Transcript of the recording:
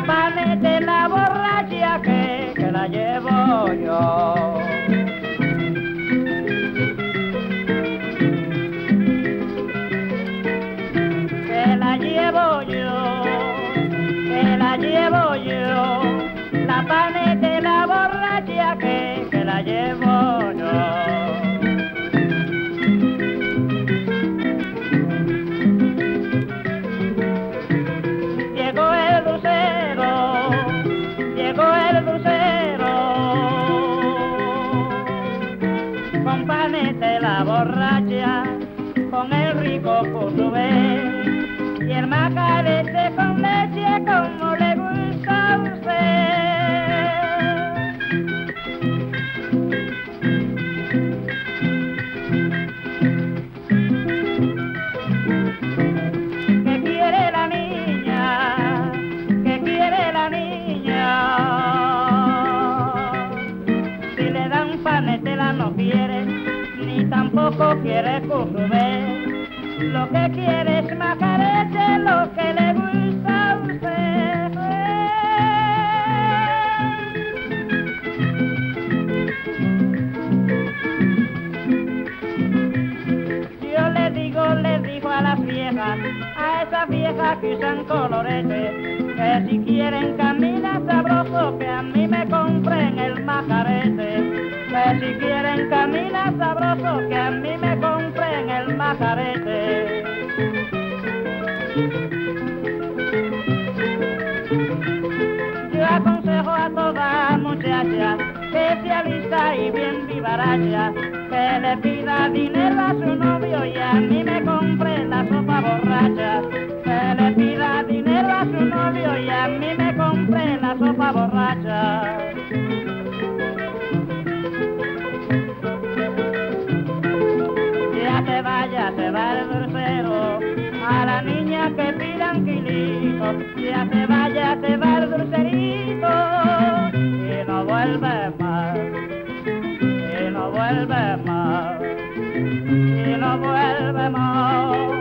la pane de la borracha que la llevo yo. Que la llevo yo, que la llevo yo, la pane de la borracha que la llevo yo. Con panes de la borracha, con el rico cusubé y el macarete con leche como le gusta a usted. ¿Qué quiere la niña? ¿Qué quiere la niña? Si le dan panetela no quiere, ni tampoco quiere cusubé. Lo que quiere es macarete, lo que le gusta a usted. Yo le digo a las viejas, a esas viejas que usan colorete, que si quieren caminar sabroso, que a mí me compren el macarete. Que si quieren caminar sabroso, que a mí me compren el macarete. Yo aconsejo a toda muchacha que se alista y bien vivaracha, que le pida dinero a su novio y a mí me compre la sopa borracha. Que le pida dinero a su novio y a mí me compre la sopa borracha. Ya se va el dulcero, a la niña que pidan quilito, ya se va el dulcerito, y no vuelve más, y no vuelve más, y no vuelve más.